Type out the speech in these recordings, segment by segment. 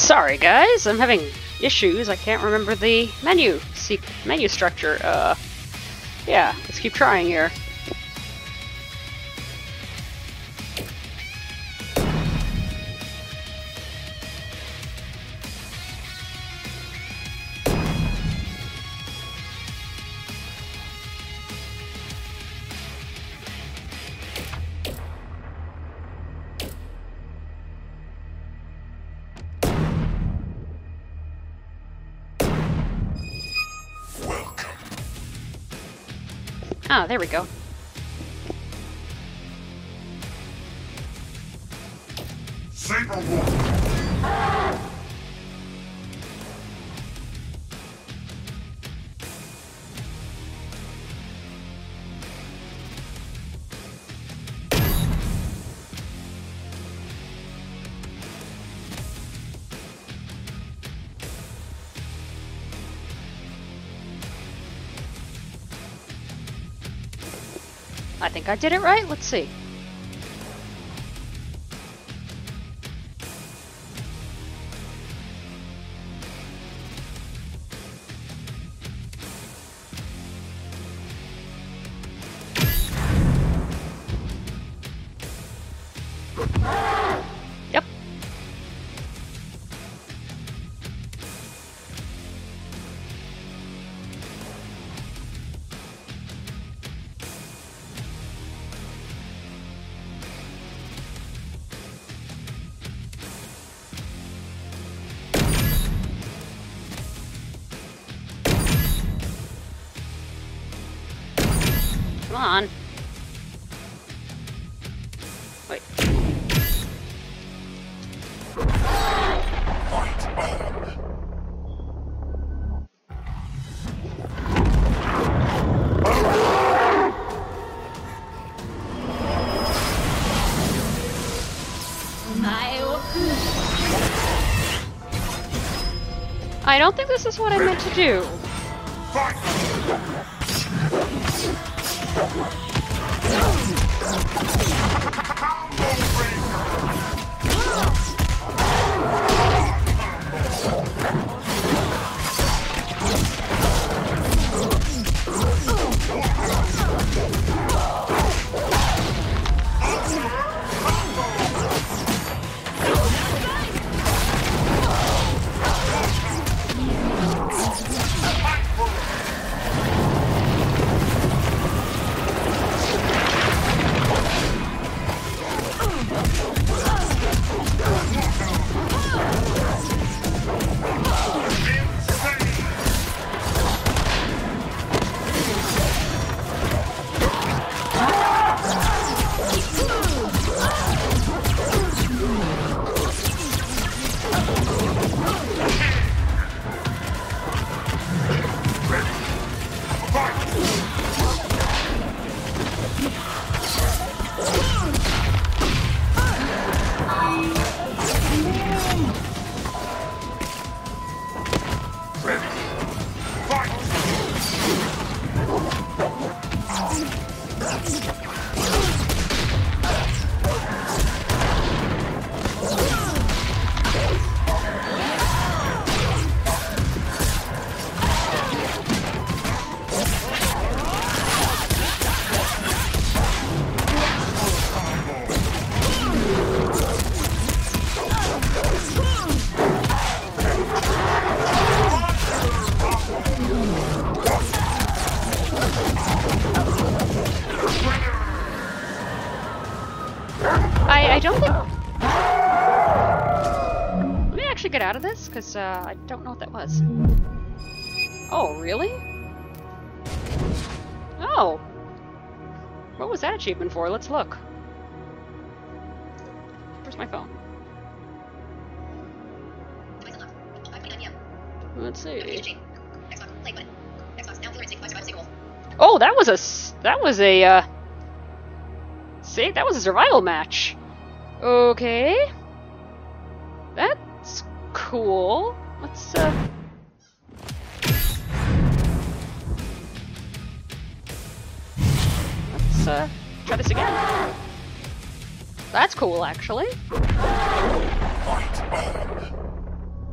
Sorry guys, I'm having issues. I can't remember the menu structure. Yeah, let's keep trying here. Ah, there we go. I think I did it right. Let's see. Yep. Come on. Wait. I don't think this is what I meant to do. I don't think... Let me actually get out of this, because I don't know what that was. Oh, really? Oh! What was that achievement for? Let's look. Where's my phone? Let's see. Oh, that was a survival match. Okay. That's cool. Let's try this again. That's cool, actually.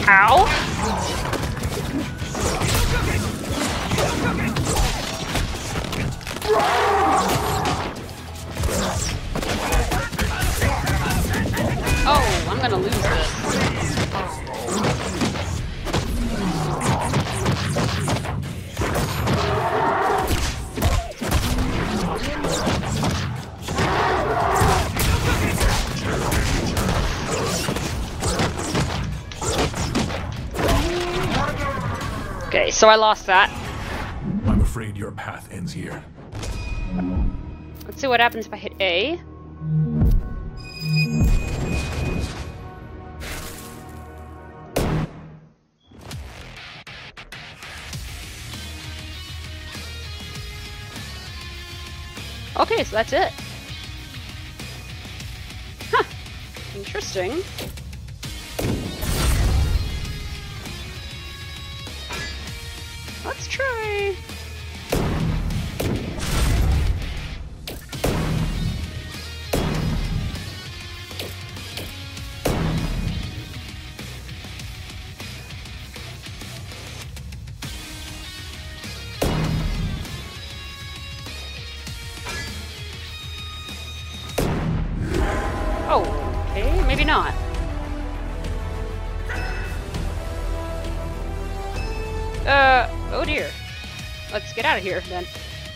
Ow! Oh, I'm gonna lose this. Okay, so I lost that. I'm afraid your path ends here. Let's see what happens if I hit A. Okay, so that's it. Huh. Interesting. Let's try. Oh, okay, maybe not. Oh dear. Let's get out of here then.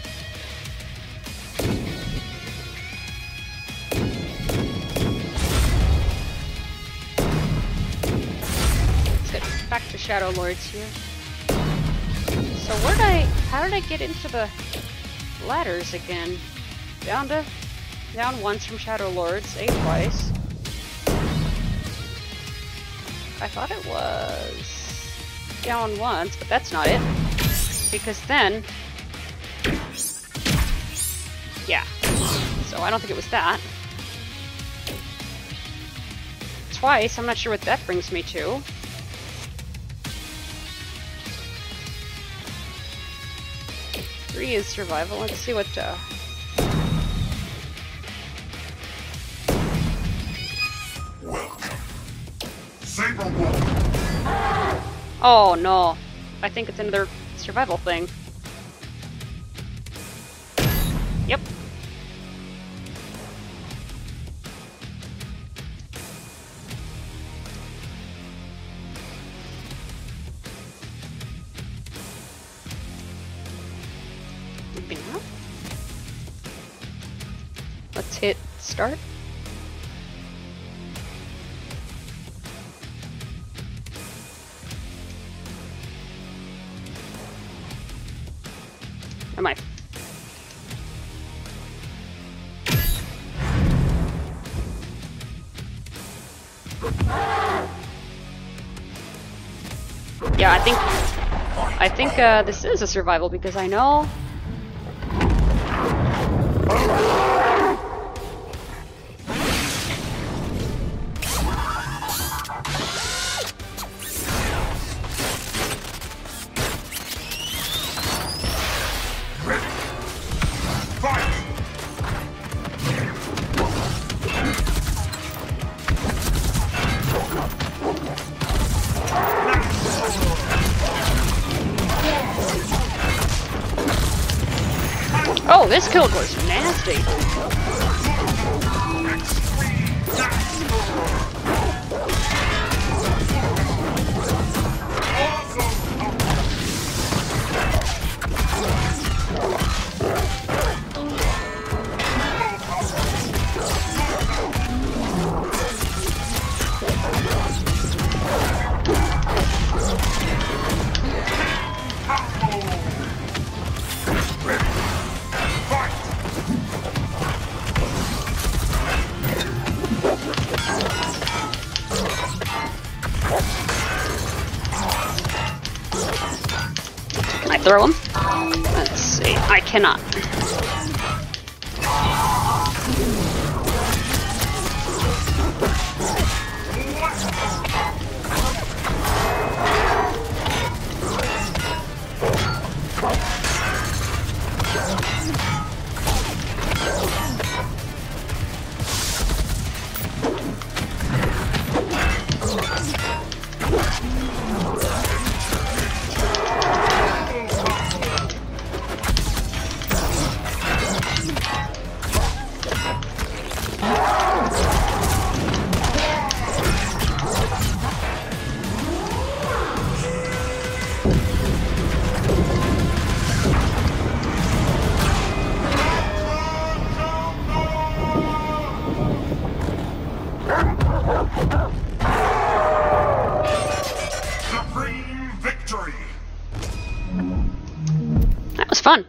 Let's get back to Shadow Lords here. So how did I get into the ladders again? Down once from Shadow Lords, A twice. I thought it was down once, but that's not it. Because then... yeah. So I don't think it was that. Twice, I'm not sure what that brings me to. Three is survival. Let's see what... Oh no, I think it's another survival thing. Yep. Moving up. Let's hit start. Am I? Yeah, I think this is a survival because I know. Oh, this kill was nasty. I throw him? Let's see. I cannot. Supreme victory! That was fun.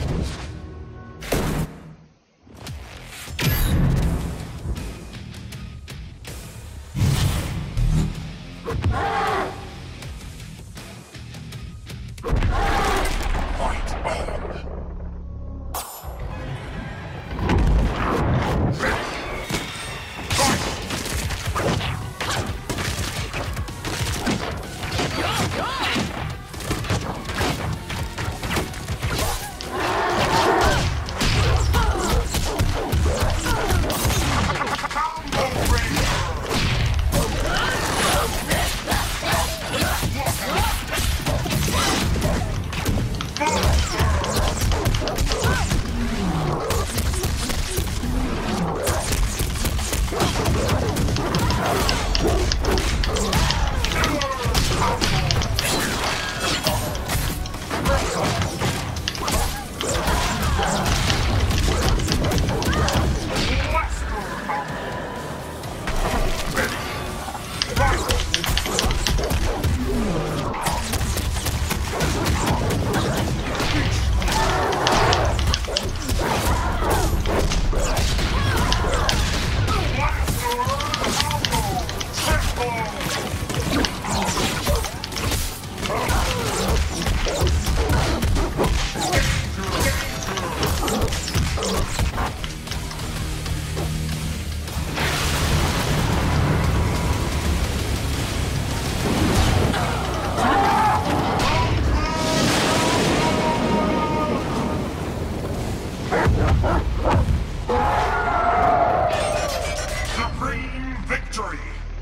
Supreme victory!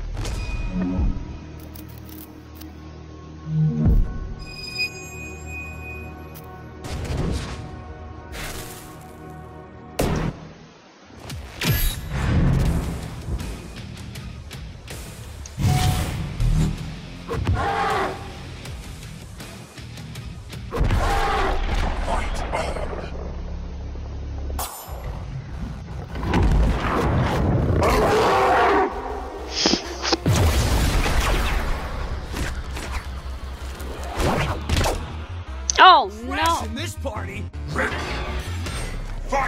Oh no! In this party. Ready! Fight!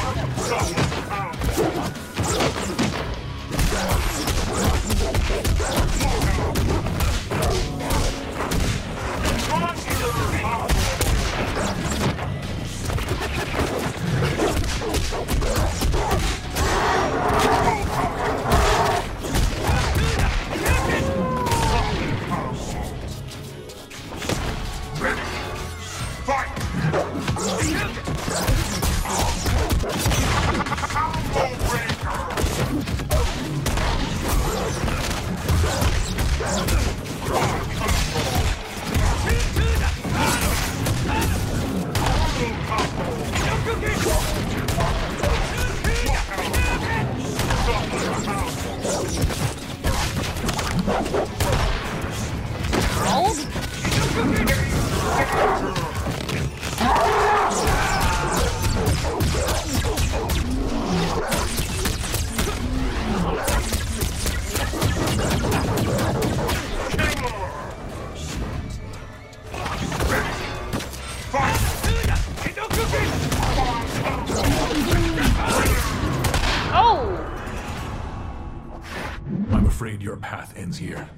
I'm afraid your path ends here.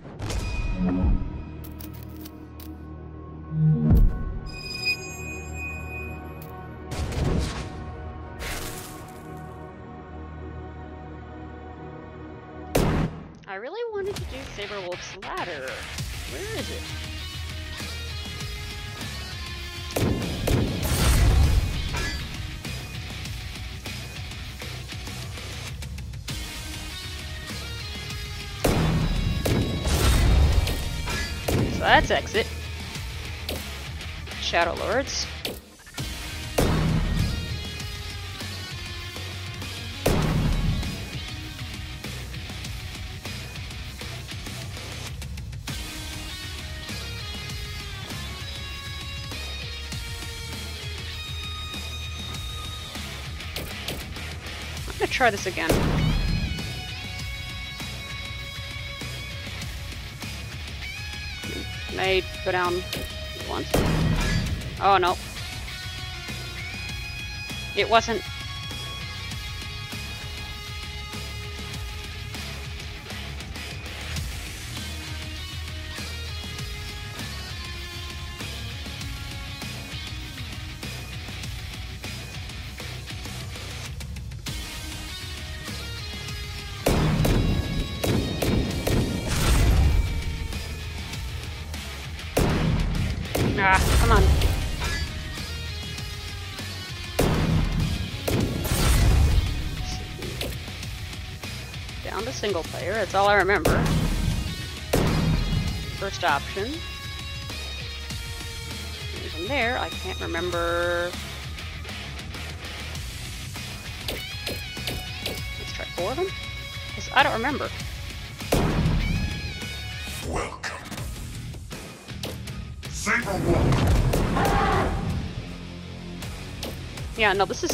I really wanted to do Saberwolf's ladder. Where is it? So that's exit. Shadow Lords. I'm gonna try this again. Can I go down once? Oh no. It wasn't. Ah, come on. Down to single player, that's all I remember. First option. And from there, I can't remember. Let's try 4 of them? Because I don't remember. Welcome. Saberwolf. Yeah, no, this is...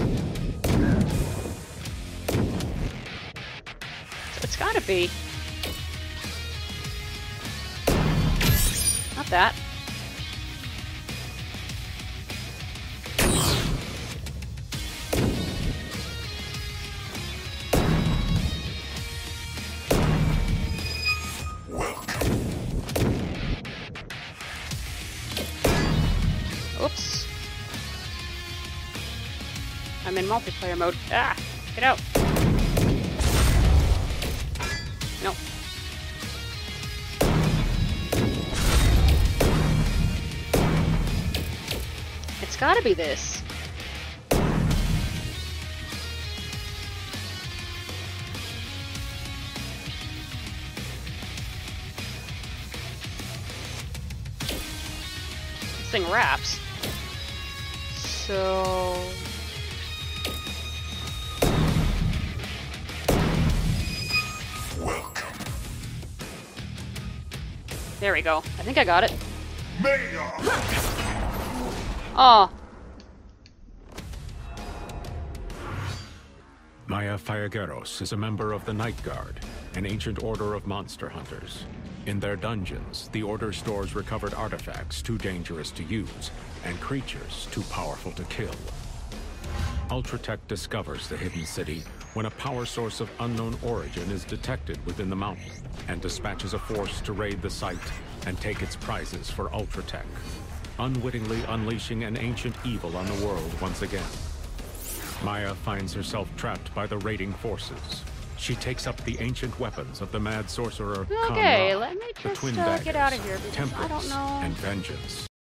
It's gotta be. Not that. Oops. I'm in multiplayer mode. Ah! Get out! No. It's gotta be this. This thing wraps. So... Welcome. There we go. I think I got it. Maya. Oh. Maya Fiageros is a member of the Night Guard, an ancient order of monster hunters. In their dungeons, the Order stores recovered artifacts too dangerous to use, and creatures too powerful to kill. Ultratech discovers the hidden city when a power source of unknown origin is detected within the mountain, and dispatches a force to raid the site and take its prizes for Ultratech, unwittingly unleashing an ancient evil on the world once again. Maya finds herself trapped by the raiding forces. She takes up the ancient weapons of the mad sorcerer Okay, Khan Ra, let me the just twin get out of daggers, here because I temperance, don't know. and vengeance.